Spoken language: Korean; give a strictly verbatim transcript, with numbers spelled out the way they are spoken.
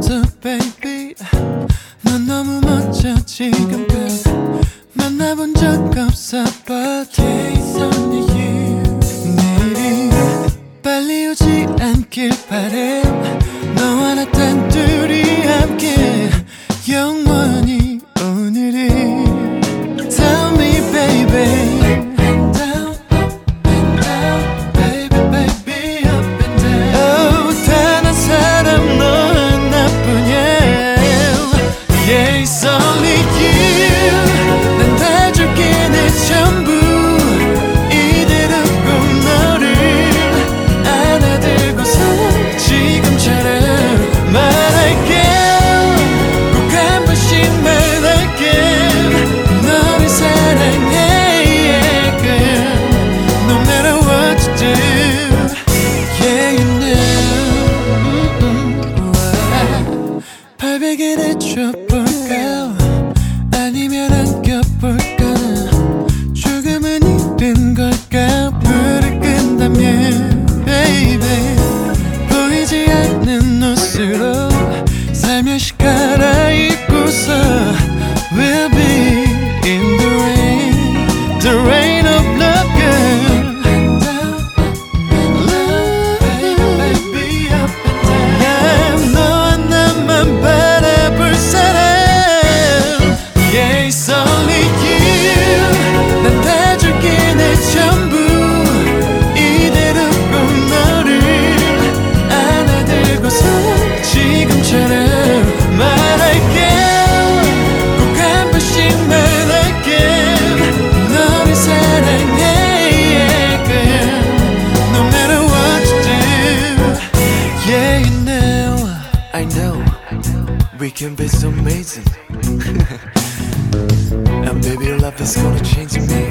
멈춰 baby 넌 너무 멋져 지금껏 만나본 적 없어 but it's only you 내일이 빨리 오지 않길 바래 너와 나 단둘이 함께 영원히 오늘을 Tell me baby 발베개를 줘볼까 아니면 안겨볼까 조금은 이른 걸까 불을 끈다면 baby 보이지 않는 옷으로 살며시 갈아입고서 We'll be in the rain The rain of love girl We can be so amazing And baby your love is gonna change me